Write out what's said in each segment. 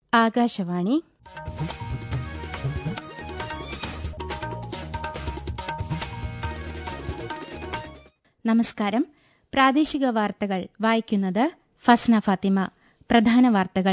ആകാശവാണി. നമസ്കാരം. പ്രാദേശിക വാർത്തകൾ വായിക്കുന്നത് ഫസ്ന ഫാത്തിമ. പ്രധാന വാർത്തകൾ.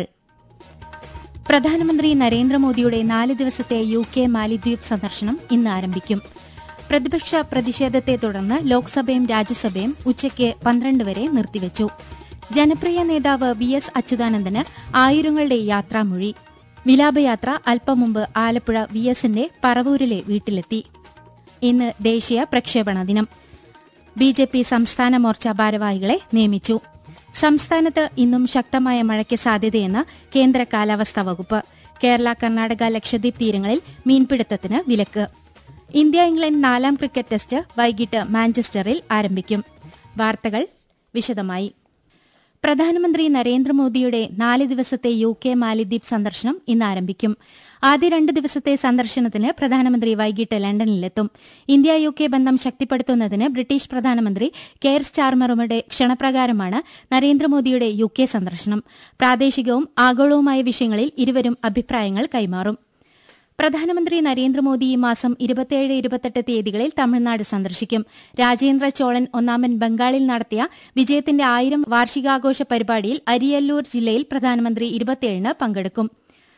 പ്രധാനമന്ത്രി നരേന്ദ്രമോദിയുടെ 4 ദിവസത്തെ UK മാലിദ്വീപ് സന്ദർശനം ഇന്ന് ആരംഭിക്കും. പ്രതിപക്ഷ പ്രതിഷേധത്തെ തുടർന്ന് ലോക്സഭയും രാജ്യസഭയും ഉച്ചയ്ക്ക് 12 വരെ നിർത്തിവച്ചു. ജനപ്രിയ നേതാവ് VS അച്യുതാനന്ദന് ആയിരങ്ങളുടെ യാത്രാമൊഴി. വിലാപയാത്ര അല്പം മുമ്പ് ആലപ്പുഴ VSന്റെ പറവൂരിലെ വീട്ടിലെത്തി. ഇന്ന് ദേശീയ പ്രക്ഷേപണ ദിനം. BJP സംസ്ഥാന മോർച്ച ഭാരവാഹികളെ നിയമിച്ചു. സംസ്ഥാനത്ത് ഇന്നും ശക്തമായ മഴയ്ക്ക് സാധ്യതയെന്ന് കേന്ദ്ര കാലാവസ്ഥാ വകുപ്പ്. കേരള, കർണാടക, ലക്ഷദ്വീപ് തീരങ്ങളിൽ മീൻപിടുത്തത്തിന് വിലക്ക്. ഇന്ത്യ ഇംഗ്ലണ്ട് 4ാം ക്രിക്കറ്റ് ടെസ്റ്റ് വൈകിട്ട് മാഞ്ചസ്റ്ററിൽ ആരംഭിക്കും. വാർത്തകൾ വിശദമായി. പ്രധാനമന്ത്രി നരേന്ദ്രമോദിയുടെ 4 ദിവസത്തെ UK മാലിദ്വീപ് സന്ദർശനം ഇന്ന് ആരംഭിക്കും. ആദ്യ 2 ദിവസത്തെ സന്ദർശനത്തിന് പ്രധാനമന്ത്രി വൈകിട്ട് ലണ്ടനിലെത്തും. ഇന്ത്യ UK ബന്ധം ശക്തിപ്പെടുത്തുന്നതിന് ബ്രിട്ടീഷ് പ്രധാനമന്ത്രി കെയർ സ്റ്റാർമറുടെ ക്ഷണപ്രകാരമാണ് നരേന്ദ്രമോദിയുടെ UK സന്ദർശനം. പ്രാദേശികവും ആഗോളവുമായ വിഷയങ്ങളിൽ ഇരുവരും അഭിപ്രായങ്ങൾ കൈമാറും. പ്രധാനമന്ത്രി നരേന്ദ്രമോദി ഈ മാസം 27-28 തീയതികളിൽ തമിഴ്നാട് സന്ദർശിക്കും. രാജേന്ദ്ര ചോളൻ ഒന്നാമൻ ബംഗാളിൽ നടത്തിയ വിജയത്തിന്റെ 1000 വാർഷികാഘോഷ പരിപാടിയിൽ അരിയല്ലൂർ ജില്ലയിൽ പ്രധാനമന്ത്രി 27-ന് പങ്കെടുക്കും.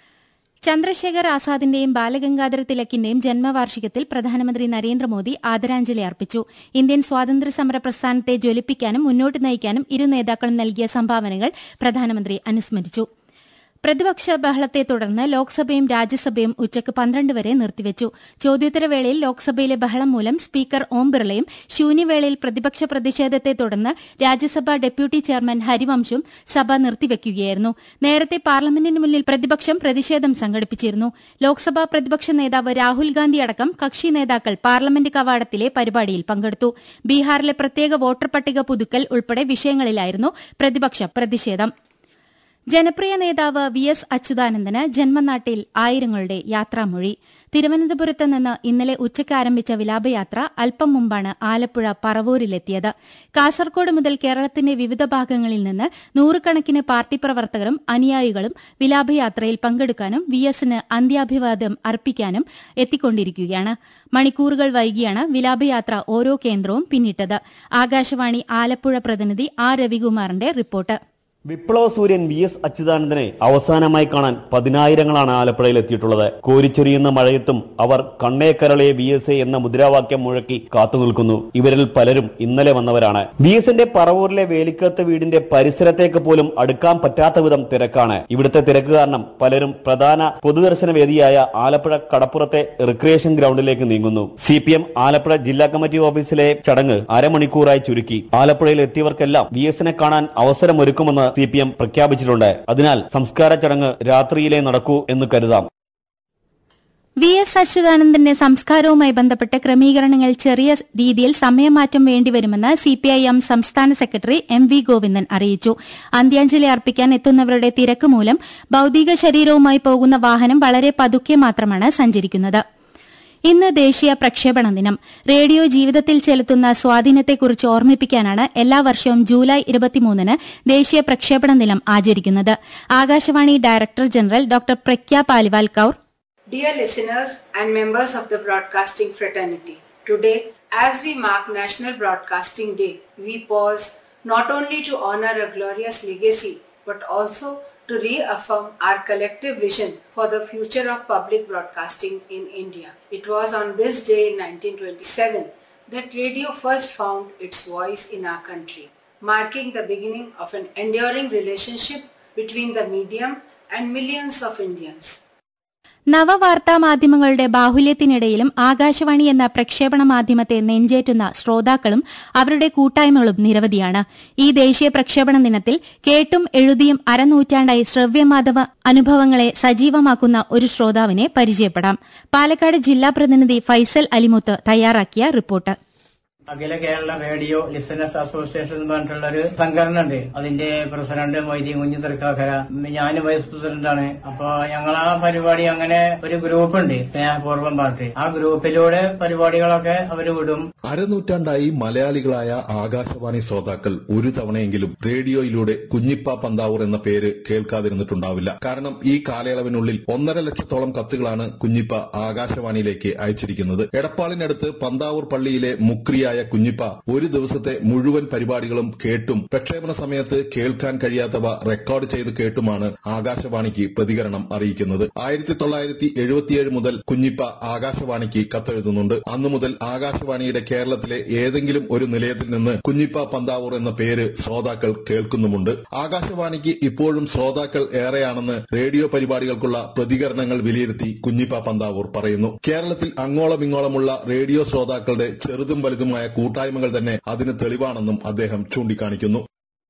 ചന്ദ്രശേഖർ ആസാദിന്റെയും ബാലഗംഗാധര തിലകിന്റെയും ജന്മവാർഷികത്തിൽ പ്രധാനമന്ത്രി നരേന്ദ്രമോദി ആദരാഞ്ജലി അർപ്പിച്ചു. ഇന്ത്യൻ സ്വാതന്ത്ര്യസമര പ്രസ്ഥാനത്തെ ജ്വലിപ്പിക്കാനും മുന്നോട്ട് നയിക്കാനും ഇരു നേതാക്കളും നൽകിയ സംഭാവനകൾ പ്രധാനമന്ത്രി അനുസ്മരിച്ചു. പ്രതിപക്ഷ ബഹളത്തെ തുടർന്ന് ലോക്സഭയും രാജ്യസഭയും ഉച്ചയ്ക്ക് 12 വരെ നിർത്തിവച്ചു. ചോദ്യോത്തരവേളയിൽ ലോക്സഭയിലെ ബഹളം മൂലം സ്പീക്കർ ഓം ബിർളയും ശൂന്യവേളയിൽ പ്രതിപക്ഷ പ്രതിഷേധത്തെ തുടർന്ന് രാജ്യസഭാ ഡെപ്യൂട്ടി ചെയർമാൻ ഹരിവംശും സഭ നിർത്തിവയ്ക്കുകയായിരുന്നു. നേരത്തെ പാർലമെന്റിന് മുന്നിൽ പ്രതിപക്ഷം പ്രതിഷേധം സംഘടിപ്പിച്ചിരുന്നു. ലോക്സഭാ പ്രതിപക്ഷ നേതാവ് രാഹുൽ ഗാന്ധി അടക്കം കക്ഷി നേതാക്കൾ പാർലമെന്റ് കവാടത്തിലെ പരിപാടിയിൽ പങ്കെടുത്തു. ബീഹാറിലെ പ്രത്യേക വോട്ടർ പട്ടിക പുതുക്കൽ ഉൾപ്പെടെ വിഷയങ്ങളിലായിരുന്നു പ്രതിപക്ഷ പ്രതിഷേധം. ജനപ്രിയ നേതാവ് VS അച്യുതാനന്ദന് ജന്മനാട്ടിൽ ആയിരങ്ങളുടെ യാത്രാമൊഴി. തിരുവനന്തപുരത്ത് നിന്ന് ഇന്നലെ ഉച്ചയ്ക്ക് ആരംഭിച്ച വിലാപയാത്ര അല്പം മുമ്പാണ് ആലപ്പുഴ പറവൂരിലെത്തിയത്. കാസർകോട് മുതൽ കേരളത്തിന്റെ വിവിധ ഭാഗങ്ങളിൽ നിന്ന് നൂറുകണക്കിന് പാർട്ടി പ്രവർത്തകരും അനുയായികളും വിലാപയാത്രയിൽ പങ്കെടുക്കാനും VSന് അന്ത്യാഭിവാദ്യം അർപ്പിക്കാനും എത്തിക്കൊണ്ടിരിക്കുകയാണ്. മണിക്കൂറുകൾ വൈകിയാണ് വിലാപയാത്ര ഓരോ കേന്ദ്രവും പിന്നിട്ടത്. ആകാശവാണി ആലപ്പുഴ പ്രതിനിധി R രവികുമാറിന്റെ റിപ്പോർട്ട്. വിപ്ലവ സൂര്യൻ VS അച്യുതാനന്ദനെ അവസാനമായി കാണാൻ പതിനായിരങ്ങളാണ് ആലപ്പുഴയിൽ എത്തിയിട്ടുള്ളത്. കോരിച്ചൊരിയുന്ന മഴയത്തും അവർ കണ്ണേക്കരളെ VS എന്ന മുദ്രാവാക്യം മുഴക്കി കാത്തുനിൽക്കുന്നു. ഇവരിൽ പലരും ഇന്നലെ വന്നവരാണ്. VSന്റെ പറവൂരിലെ വേലിക്കത്ത് വീടിന്റെ പരിസരത്തേക്ക് പോലും അടുക്കാൻ പറ്റാത്ത വിധം തിരക്കാണ്. ഇവിടുത്തെ തിരക്ക് കാരണം പലരും പ്രധാന പൊതുദർശന വേദിയായ ആലപ്പുഴ കടപ്പുറത്തെ റിക്രിയേഷൻ ഗ്രൌണ്ടിലേക്ക് നീങ്ങുന്നു. CPM ആലപ്പുഴ ജില്ലാ കമ്മിറ്റി ഓഫീസിലെ ചടങ്ങ് അരമണിക്കൂറായി ചുരുക്കി. ആലപ്പുഴയിൽ എത്തിയവർക്കെല്ലാം VSനെ കാണാൻ അവസരമൊരുക്കുമെന്ന് CPM പ്രഖ്യാപിച്ചിട്ടുണ്ട്. അതിനാൽ സംസ്കാര ചടങ്ങ് രാത്രിയിലേ നടക്കൂ എന്ന് കരുതാം. VS അച്യുതാനന്ദന്റെ സംസ്കാരവുമായി ബന്ധപ്പെട്ട് ക്രമീകരണങ്ങൾ ചെറിയ രീതിയിൽ സമയമാറ്റം വേണ്ടിവരുമെന്ന് CPIM സംസ്ഥാന സെക്രട്ടറി MV ഗോവിന്ദൻ അറിയിച്ചു. അന്ത്യാഞ്ജലി അർപ്പിക്കാൻ എത്തുന്നവരുടെ തിരക്ക് മൂലം ഭൌതിക ശരീരവുമായി പോകുന്ന വാഹനം വളരെ പതുക്കെ മാത്രമാണ് സഞ്ചരിക്കുന്നത്. ഇന്ന് ദേശീയ പ്രക്ഷേപണ ദിനം. റേഡിയോ ജീവിതത്തിൽ ചെലുത്തുന്ന സ്വാധീനത്തെക്കുറിച്ച് ഓർമ്മിപ്പിക്കാനാണ് എല്ലാ വർഷവും ജൂലൈ 23-ന് ദേശീയ പ്രക്ഷേപണ ദിനം ആചരിക്കുന്നത്. Akashvani director general doctor Pragya Paliwal Kaur. Dear listeners and members of the broadcasting fraternity, today, as we mark National Broadcasting Day, we pause not only to honor a glorious legacy, but also to reaffirm our collective vision for the future of public broadcasting in India. It was on this day in 1927 that radio first found its voice in our country, marking the beginning of an enduring relationship between the medium and millions of Indians. നവവാർത്താ മാധ്യമങ്ങളുടെ ബാഹുല്യത്തിനിടയിലും ആകാശവാണി എന്ന പ്രക്ഷേപണ മാധ്യമത്തെ നെഞ്ചേറ്റുന്ന ശ്രോതാക്കളും അവരുടെ കൂട്ടായ്മകളും നിരവധിയാണ്. ഈ ദേശീയ പ്രക്ഷേപണ ദിനത്തിൽ കേട്ടും എഴുതിയും അരനൂറ്റാണ്ടായി ശ്രവ്യമാധവ അനുഭവങ്ങളെ സജീവമാക്കുന്ന ഒരു ശ്രോതാവിനെ പരിചയപ്പെടാം. പാലക്കാട് ജില്ലാ പ്രതിനിധി ഫൈസൽ അലിമുത്ത് തയ്യാറാക്കിയ report. Akhila Kerala radio listeners association എന്ന് പറഞ്ഞിട്ടുള്ള ഒരു സംഘടന ഉണ്ട്. അതിന്റെ പ്രസിഡന്റ് മൊയ്തീൻ കുഞ്ഞ് തൃക്കാക്കര, ഞാൻ വൈസ് പ്രസിഡന്റാണ്. അപ്പൊ ഞങ്ങൾ ആ പരിപാടി അങ്ങനെ ഒരു ഗ്രൂപ്പ് ഉണ്ട്, സ്നേഹപൂർവ്വം പാർട്ടി. ആ ഗ്രൂപ്പിലൂടെ പരിപാടികളൊക്കെ അവര് വിടും. അരനൂറ്റാണ്ടായി മലയാളികളായ ആകാശവാണി ശ്രോതാക്കൾ ഒരു തവണയെങ്കിലും റേഡിയോയിലൂടെ കുഞ്ഞിപ്പ പന്താവൂർ എന്ന പേര് കേൾക്കാതിരുന്നിട്ടുണ്ടാവില്ല. കാരണം ഈ കാലയളവിനുള്ളിൽ 1.5 ലക്ഷത്തോളം കത്തുകളാണ് കുഞ്ഞിപ്പ ആകാശവാണിയിലേക്ക് അയച്ചിരിക്കുന്നത്. എടപ്പാളിനടുത്ത് പന്താവൂർ പള്ളിയിലെ മുക്രിയായ കുഞ്ഞിപ്പ ഒരു ദിവസത്തെ മുഴുവൻ പരിപാടികളും കേട്ടും പ്രക്ഷേപണ സമയത്ത് കേൾക്കാൻ കഴിയാത്തവ റെക്കോർഡ് ചെയ്ത് കേട്ടുമാണ് ആകാശവാണിക്ക് പ്രതികരണം അറിയിക്കുന്നത്. 1977 മുതൽ കുഞ്ഞിപ്പ ആകാശവാണിക്ക് കത്തെഴുതുന്നുണ്ട്. അന്നു മുതൽ ആകാശവാണിയുടെ കേരളത്തിലെ ഏതെങ്കിലും ഒരു നിലയത്തിൽ നിന്ന് കുഞ്ഞിപ്പ പന്താവൂർ എന്ന പേര് ശ്രോതാക്കൾ കേൾക്കുന്നുമുണ്ട്. ആകാശവാണിക്ക് ഇപ്പോഴും ശ്രോതാക്കൾ ഏറെയാണെന്ന് റേഡിയോ പരിപാടികൾക്കുള്ള പ്രതികരണങ്ങൾ വിലയിരുത്തി കുഞ്ഞിപ്പ പന്താവൂർ പറയുന്നു. കേരളത്തിൽ അങ്ങോളം ഇങ്ങോളമുള്ള റേഡിയോ ശ്രോതാക്കളുടെ ചെറുതും വലുതുമായ കൂട്ടായ്മകൾ തന്നെ അതിന് തെളിവാണെന്നും അദ്ദേഹം ചൂണ്ടിക്കാണിക്കുന്നു.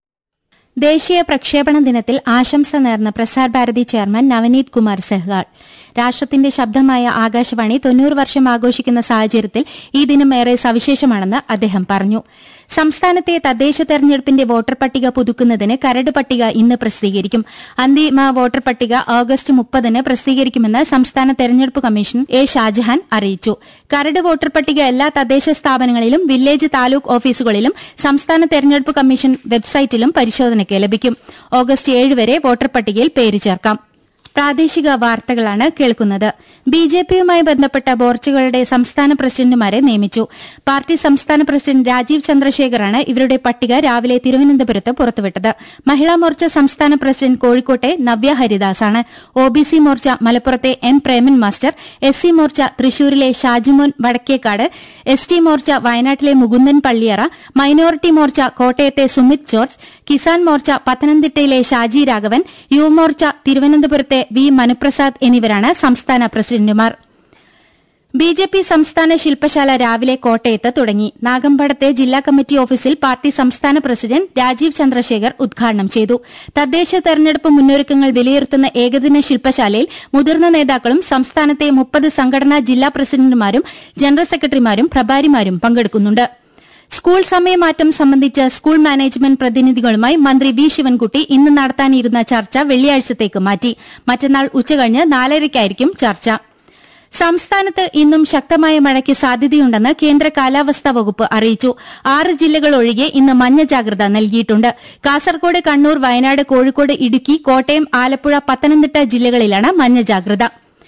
ദേശീയ പ്രക്ഷേപണ ദിനത്തിൽ ആശംസ നേർന്ന പ്രസാർ ഭാരതി ചെയർമാൻ നവനീത് കുമാർ സെഹ്ഗാൾ. രാഷ്ട്രത്തിന്റെ ശബ്ദമായ ആകാശവാണി 90 വർഷം ആഘോഷിക്കുന്ന സാഹചര്യത്തിൽ ഈ ദിനം ഏറെ സവിശേഷമാണെന്ന് അദ്ദേഹം പറഞ്ഞു. സംസ്ഥാനത്തെ തദ്ദേശ തെരഞ്ഞെടുപ്പിന്റെ വോട്ടർ പട്ടിക പുതുക്കുന്നതിന് കരട് പട്ടിക ഇന്ന് പ്രസിദ്ധീകരിക്കും. അന്തിമ വോട്ടർ പട്ടിക ഓഗസ്റ്റ് 30-ന് പ്രസിദ്ധീകരിക്കുമെന്ന് സംസ്ഥാന തെരഞ്ഞെടുപ്പ് കമ്മീഷൻ എ ഷാജഹാൻ അറിയിച്ചു. കരട് വോട്ടർ പട്ടിക എല്ലാ തദ്ദേശ സ്ഥാപനങ്ങളിലും വില്ലേജ് താലൂക്ക് ഓഫീസുകളിലും സംസ്ഥാന തെരഞ്ഞെടുപ്പ് കമ്മീഷൻ വെബ്സൈറ്റിലും പരിശോധനയ്ക്ക് ലഭിക്കും. ഓഗസ്റ്റ് 7 വരെ വോട്ടർ പട്ടികയിൽ പേര് ചേർക്കാം. പ്രാദേശിക വാർത്തകളാണ് കേൾക്കുന്നത്. ബിജെപിയുമായി ബന്ധപ്പെട്ട മോർച്ചകളുടെ സംസ്ഥാന പ്രസിഡന്റുമാരെ നിയമിച്ചു. പാർട്ടി സംസ്ഥാന പ്രസിഡന്റ് രാജീവ് ചന്ദ്രശേഖറാണ് ഇവരുടെ പട്ടിക രാവിലെ തിരുവനന്തപുരത്ത് പുറത്തുവിട്ടത്. മഹിളാ മോർച്ച സംസ്ഥാന പ്രസിഡന്റ് കോഴിക്കോട്ടെ നവ്യ ഹരിദാസാണ്. ഒബിസി മോർച്ച മലപ്പുറത്തെ M Preman master, SC Morcha തൃശൂരിലെ ഷാജിമോൻ വടക്കേക്കാട്, എസ്ടി മോർച്ച വയനാട്ടിലെ മുകുന്ദൻ പള്ളിയറ, മൈനോറിറ്റി മോർച്ച കോട്ടയത്തെ സുമിത് ജോർജ്, കിസാൻ മോർച്ച പത്തനംതിട്ടയിലെ ഷാജി രാഘവൻ, യുവമോർച്ച തിരുവനന്തപുരത്തെ വി മനുപ്രസാദ് എന്നിവരാണ് സംസ്ഥാന പ്രസിഡന്റുമാർ. ബിജെപി സംസ്ഥാന ശില്പശാല രാവിലെ കോട്ടയത്ത് തുടങ്ങി. നാഗമ്പടത്തെ ജില്ലാ കമ്മിറ്റി ഓഫീസിൽ പാർട്ടി സംസ്ഥാന പ്രസിഡന്റ് രാജീവ് ചന്ദ്രശേഖർ ഉദ്ഘാടനം ചെയ്തു. തദ്ദേശ തെരഞ്ഞെടുപ്പ് മുന്നൊരുക്കങ്ങൾ വിലയിരുത്തുന്ന ഏകദിന ശില്പശാലയിൽ മുതിർന്ന നേതാക്കളും സംസ്ഥാനത്തെ 30 സംഘടനാ ജില്ലാ പ്രസിഡന്റുമാരും ജനറൽ സെക്രട്ടറിമാരും പ്രഭാരിമാരും പങ്കെടുക്കുന്നുണ്ട്. സ്കൂൾ സമയമാറ്റം സംബന്ധിച്ച് സ്കൂൾ മാനേജ്മെന്റ് പ്രതിനിധികളുമായി മന്ത്രി വി ശിവൻകുട്ടി ഇന്ന് നടത്താനിരുന്ന ചർച്ച വെള്ളിയാഴ്ചത്തേക്ക് മാറ്റി. മറ്റന്നാൾ ഉച്ചകഴിഞ്ഞ് 4:30-ക്കായിരിക്കും ചർച്ച. സംസ്ഥാനത്ത് ഇന്നും ശക്തമായ മഴയ്ക്ക് സാധ്യതയുണ്ടെന്ന് കേന്ദ്ര കാലാവസ്ഥാ വകുപ്പ് അറിയിച്ചു. 6 ജില്ലകൾ ഒഴികെ ഇന്ന് മഞ്ഞ ജാഗ്രത നൽകിയിട്ടുണ്ട്. കാസർകോട്, കണ്ണൂർ, വയനാട്, കോഴിക്കോട്, ഇടുക്കി, കോട്ടയം, ആലപ്പുഴ, പത്തനംതിട്ട ജില്ലകളിലാണ് മഞ്ഞ ജാഗ്രത.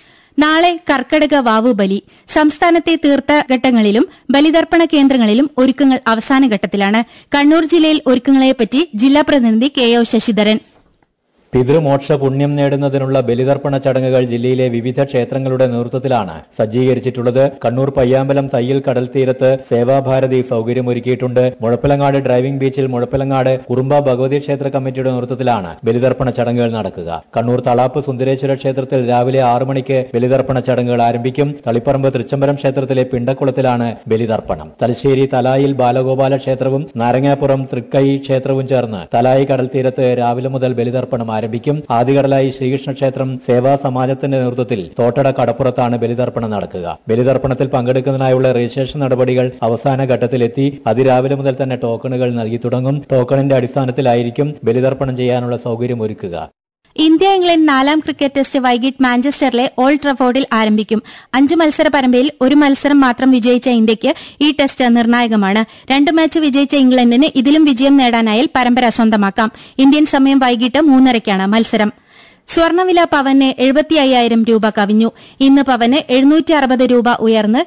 നാളെ കർക്കടക വാവുബലി. സംസ്ഥാനത്തെ തീർത്ഥഘട്ടങ്ങളിലും ബലിതർപ്പണ കേന്ദ്രങ്ങളിലും ഒരുക്കങ്ങൾ അവസാനഘട്ടത്തിലാണ്. കണ്ണൂർ ജില്ലയിൽ ഒരുക്കങ്ങളെപ്പറ്റി ജില്ലാ പ്രതിനിധി കെ ഒ ശശിധരൻ. പിതൃമോക്ഷ പുണ്യം നേടുന്നതിനുള്ള ബലിതർപ്പണ ചടങ്ങുകൾ ജില്ലയിലെ വിവിധ ക്ഷേത്രങ്ങളുടെ നേതൃത്വത്തിലാണ് സജ്ജീകരിച്ചിട്ടുള്ളത്. കണ്ണൂർ പയ്യാമ്പലം തയ്യിൽ കടൽ തീരത്ത് സേവാഭാരതി സൌകര്യമൊരുക്കിയിട്ടുണ്ട്. മുഴപ്പിലങ്ങാട് ഡ്രൈവിംഗ് ബീച്ചിൽ മുഴപ്പിലങ്ങാട് കുറുമ്പ ഭഗവതി ക്ഷേത്ര കമ്മിറ്റിയുടെ നേതൃത്വത്തിലാണ് ബലിതർപ്പണ ചടങ്ങുകൾ നടക്കുക. കണ്ണൂർ തളാപ്പ് സുന്ദരേശ്വര ക്ഷേത്രത്തിൽ രാവിലെ 6 മണിക്ക് ബലിതർപ്പണ ചടങ്ങുകൾ ആരംഭിക്കും. തളിപ്പറമ്പ് തൃച്ചംബരം ക്ഷേത്രത്തിലെ പിണ്ടക്കുളത്തിലാണ് ബലിതർപ്പണം. തലശ്ശേരി തലായിൽ ബാലഗോപാല ക്ഷേത്രവും നാരങ്ങാപ്പുറം തൃക്കൈ ക്ഷേത്രവും ചേർന്ന് തലായി കടൽ തീരത്ത് രാവിലെ മുതൽ ബലിതർപ്പണം ആരംഭിക്കും. ആദികടലായി ശ്രീകൃഷ്ണ ക്ഷേത്രം സേവാ സമാജത്തിന്റെ നേതൃത്വത്തിൽ തോട്ടട കടപ്പുറത്താണ് ബലിതർപ്പണം നടക്കുക. ബലിതർപ്പണത്തിൽ പങ്കെടുക്കുന്നതിനായുള്ള രജിസ്ട്രേഷൻ നടപടികൾ അവസാന ഘട്ടത്തിലെത്തി. അതിരാവിലെ മുതൽ തന്നെ ടോക്കണുകൾ നൽകി തുടങ്ങും. ടോക്കണിന്റെ അടിസ്ഥാനത്തിലായിരിക്കും ബലിതർപ്പണം ചെയ്യാനുള്ള സൌകര്യം ഒരുക്കുക. ഇന്ത്യ ഇംഗ്ലണ്ട് 4ാം ക്രിക്കറ്റ് ടെസ്റ്റ് വൈകിട്ട് മാഞ്ചസ്റ്ററിലെ ഓൾഡ് ട്രഫോർഡിൽ ആരംഭിക്കും. 5 മത്സര പരമ്പരയിൽ 1 മത്സരം മാത്രം വിജയിച്ച ഇന്ത്യയ്ക്ക് ഈ ടെസ്റ്റ് നിർണായകമാണ്. 2 മാച്ച് വിജയിച്ച ഇംഗ്ലണ്ടിന് ഇതിലും വിജയം നേടാനായാൽ പരമ്പര സ്വന്തമാക്കാം. ഇന്ത്യൻ സമയം വൈകിട്ട് 3:30-ക്കാണ് മത്സരം. സ്വർണ്ണവില പവന് 75,000 രൂപ കവിഞ്ഞു. ഇന്ന് പവന് 760 രൂപ ഉയർന്ന്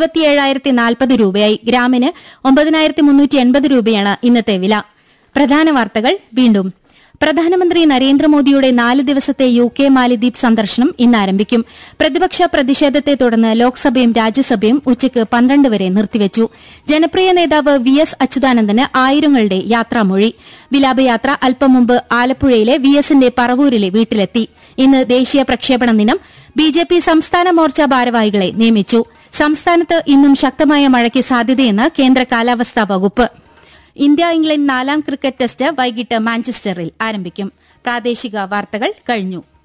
77,040 രൂപയായി. ഗ്രാമിന് 9,380 രൂപയാണ് ഇന്നത്തെ വില. പ്രധാന വാർത്തകൾ വീണ്ടും. പ്രധാനമന്ത്രി നരേന്ദ്രമോദിയുടെ 4 ദിവസത്തെ UK മാലിദ്വീപ് സന്ദർശനം ഇന്ന് ആരംഭിക്കും. പ്രതിപക്ഷ പ്രതിഷേധത്തെ തുടർന്ന് ലോക്സഭയും രാജ്യസഭയും ഉച്ചയ്ക്ക് 12 വരെ നിർത്തിവച്ചു. ജനപ്രിയ നേതാവ് VS അച്യുതാനന്ദന് ആയിരങ്ങളുടെ യാത്രാമൊഴി. വിലാപയാത്ര അല്പം മുമ്പ് ആലപ്പുഴയിലെ VSന്റെ പറവൂരിലെ വീട്ടിലെത്തി. ഇന്ന് ദേശീയ പ്രക്ഷേപണ ദിനം. BJP സംസ്ഥാന മോർച്ച ഭാരവാഹികളെ നിയമിച്ചു. സംസ്ഥാനത്ത് ഇന്നും ശക്തമായ മഴയ്ക്ക് സാധ്യതയെന്ന് കേന്ദ്ര കാലാവസ്ഥാ വകുപ്പ്. ഇന്ത്യ ഇംഗ്ലണ്ട് 4ാം ക്രിക്കറ്റ് ടെസ്റ്റ് വൈകിട്ട് മാഞ്ചസ്റ്ററിൽ ആരംഭിക്കും. പ്രാദേശിക വാർത്തകൾ കഴിഞ്ഞു.